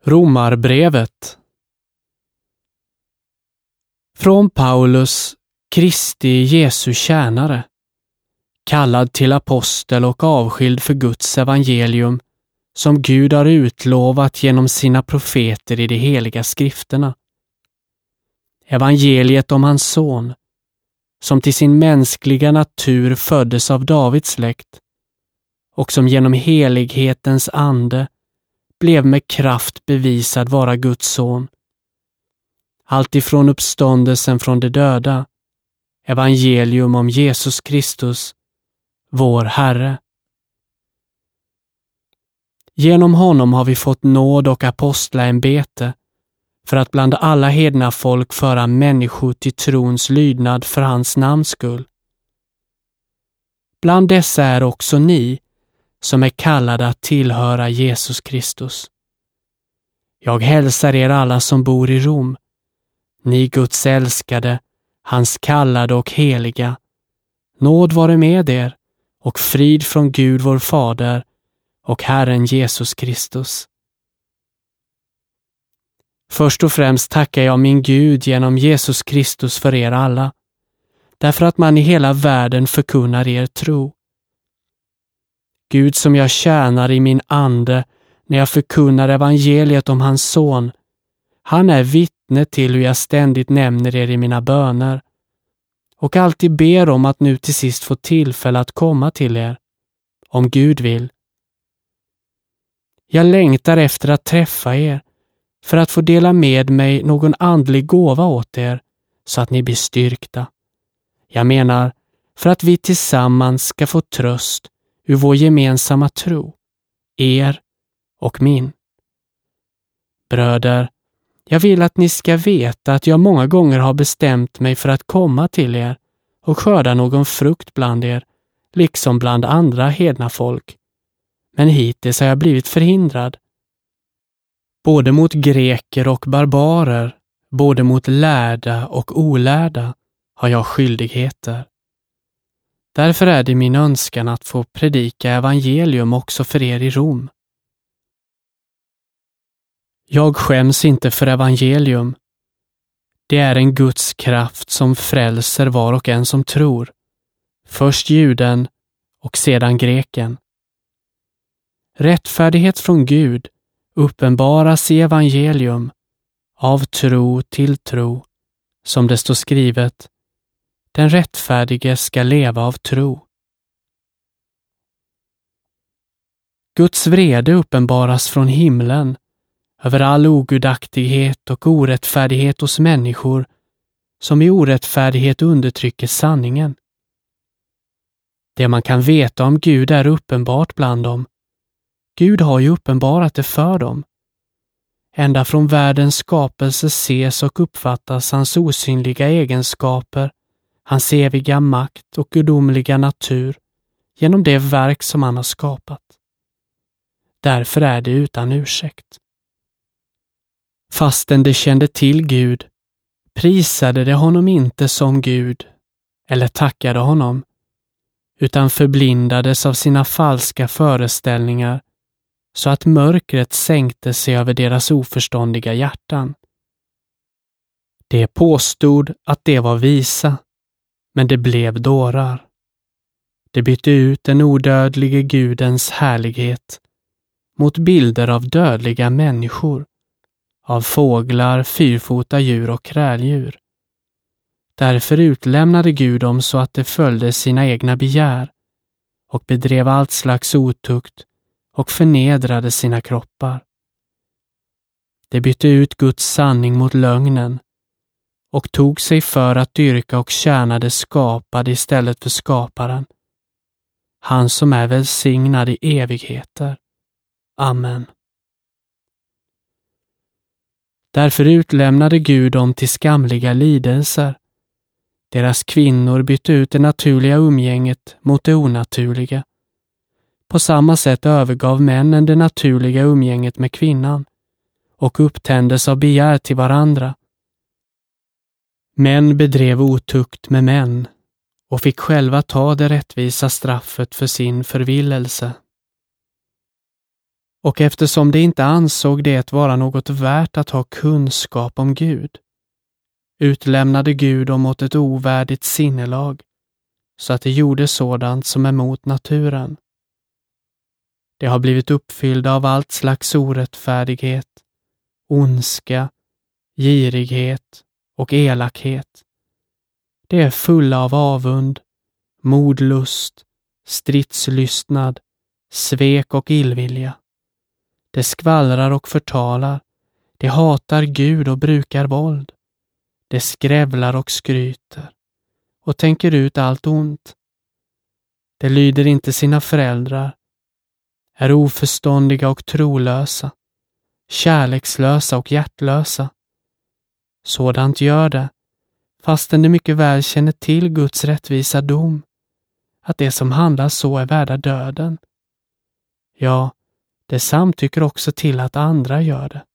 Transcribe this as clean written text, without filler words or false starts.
Romarbrevet. Från Paulus, Kristi Jesu tjänare, kallad till apostel och avskild för Guds evangelium, som Gud har utlovat genom sina profeter i de heliga skrifterna. Evangeliet om hans son, som till sin mänskliga natur föddes av Davids släkt och som genom helighetens ande blev med kraft bevisad vara Guds son. Alltifrån uppståndelsen från de döda, evangelium om Jesus Kristus, vår Herre. Genom honom har vi fått nåd och apostlaämbete för att bland alla hedna folk föra människor till trons lydnad för hans namns skull. Bland dessa är också ni, som är kallade att tillhöra Jesus Kristus. Jag hälsar er alla som bor i Rom, ni Guds älskade, hans kallade och heliga. Nåd vare med er och frid från Gud vår Fader och Herren Jesus Kristus. Först och främst tackar jag min Gud genom Jesus Kristus för er alla, därför att man i hela världen förkunnar er tro. Gud som jag tjänar i min ande när jag förkunnar evangeliet om hans son, han är vittne till hur jag ständigt nämner er i mina böner och alltid ber om att nu till sist få tillfälle att komma till er, om Gud vill. Jag längtar efter att träffa er för att få dela med mig någon andlig gåva åt er så att ni blir styrkta. Jag menar, för att vi tillsammans ska få tröst ur vår gemensamma tro, er och min. Bröder, jag vill att ni ska veta att jag många gånger har bestämt mig för att komma till er och skörda någon frukt bland er, liksom bland andra hedna folk. Men hittills har jag blivit förhindrad. Både mot greker och barbarer, både mot lärda och olärda har jag skyldigheter. Därför är det min önskan att få predika evangelium också för er i Rom. Jag skäms inte för evangelium. Det är en Guds kraft som frälser var och en som tror. Först juden och sedan greken. Rättfärdighet från Gud uppenbaras i evangelium, av tro till tro, som det står skrivet, den rättfärdige ska leva av tro. Guds vrede uppenbaras från himlen över all ogudaktighet och orättfärdighet hos människor som i orättfärdighet undertrycker sanningen. Det man kan veta om Gud är uppenbart bland dem. Gud har ju uppenbarat det för dem. Ända från världens skapelse ses och uppfattas hans osynliga egenskaper, hans eviga makt och gudomliga natur genom det verk som han har skapat. Därför är det utan ursäkt. Fastän de kände till Gud, prisade de honom inte som Gud eller tackade honom, utan förblindades av sina falska föreställningar så att mörkret sänkte sig över deras oförståndiga hjärtan. De påstod att de var visa, men det blev dårar. De bytte ut den odödlige Gudens härlighet mot bilder av dödliga människor, av fåglar, fyrfota djur och kräldjur. Därför utlämnade Gud dem så att de följde sina egna begär och bedrev allt slags otukt och förnedrade sina kroppar. De bytte ut Guds sanning mot lögnen och tog sig för att dyrka och tjäna det skapade istället för skaparen, han som är välsignad i evigheter. Amen. Därför utlämnade Gud dem till skamliga lidelser. Deras kvinnor bytte ut det naturliga umgänget mot det onaturliga. På samma sätt övergav männen det naturliga umgänget med kvinnan och upptändes av begär till varandra. Män bedrev otukt med män och fick själva ta det rättvisa straffet för sin förvillelse. Och eftersom de inte ansåg det vara något värt att ha kunskap om Gud, utlämnade Gud dem åt ett ovärdigt sinnelag, så att de gjorde sådant som är mot naturen. De har blivit uppfyllda av allt slags orättfärdighet, ondska, girighet och elakhet. De är fulla av avund, modlust, stridslystnad, svek och illvilja. De skvallrar och förtalar, de hatar Gud och brukar våld. De skrävlar och skryter och tänker ut allt ont. De lyder inte sina föräldrar, är oförståndiga och trolösa, kärlekslösa och hjärtlösa. Sådant gör det, fastän de mycket väl känner till Guds rättvisa dom, att det som handlar så är värda döden. Ja, det samtycker också till att andra gör det.